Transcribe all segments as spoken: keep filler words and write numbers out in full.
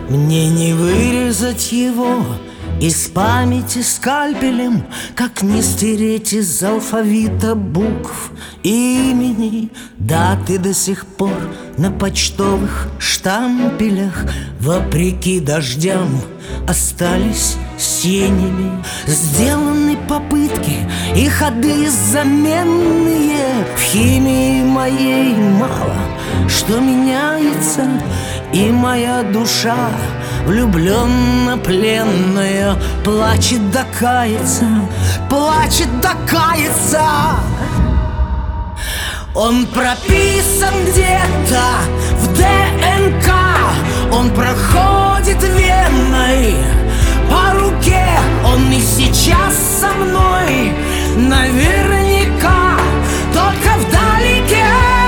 Мне не вырезать его из памяти скальпелем, как не стереть из алфавита букв и имени. Даты до сих пор на почтовых штампелях, вопреки дождям, остались синими. Сделаны попытки и ходы заменные. В химии моей мало что меняется, и моя душа, влюбленно-пленная, плачет да кается, плачет да кается. Он прописан где-то в ДНК, он проходит веной по руке. Он и сейчас со мной наверняка, только вдалеке.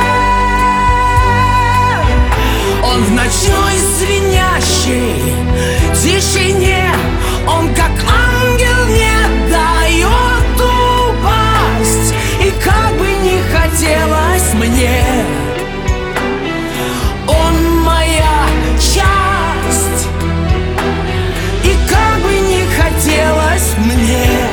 Он в ночной звенящей тишине, он как ангел не дает упасть. И как бы ни хотелось мне, он моя часть. И как бы ни хотелось мне,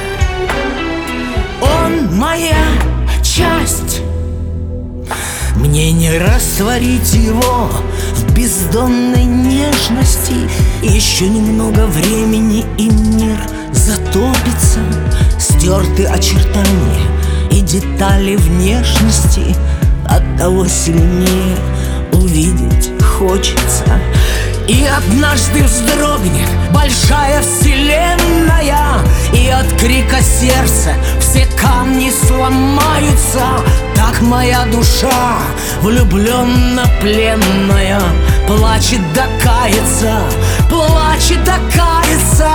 он моя часть. Мне не растворить его в бездонной нежности. Еще немного времени, и мир затопится. Стерты очертания и детали внешности, оттого сильнее увидеть хочется. И однажды вздрогнет большая вселенная, и от крика сердца все камни сломаются. Так моя душа, влюбленно-пленная, плачет да кается, плачет да кается.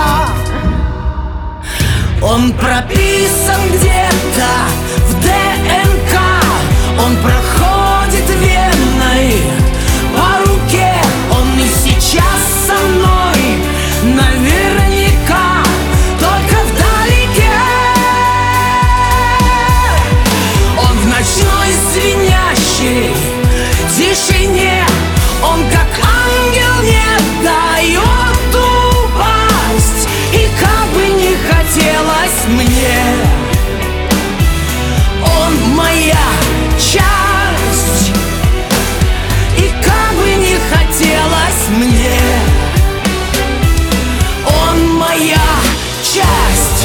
Он прописан где-то в ДНК, он проходит веной по руке. Он и сейчас со мной наверняка, только вдалеке. Он в ночной звенящей тишине, он как ангел не дает упасть. И как бы ни хотелось мне, он моя часть. И как бы ни хотелось мне, он моя часть.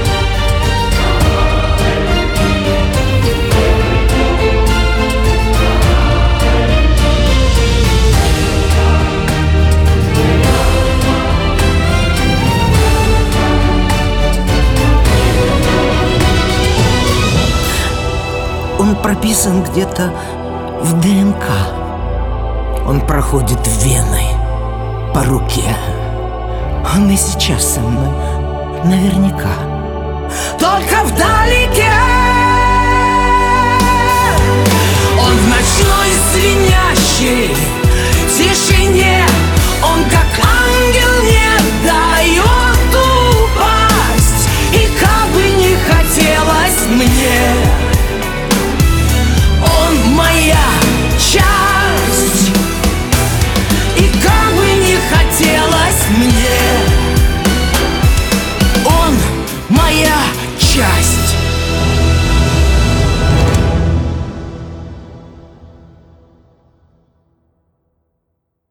Он прописан где-то в ДНК, он проходит веной по руке. Он и сейчас со мной наверняка, только вдалеке.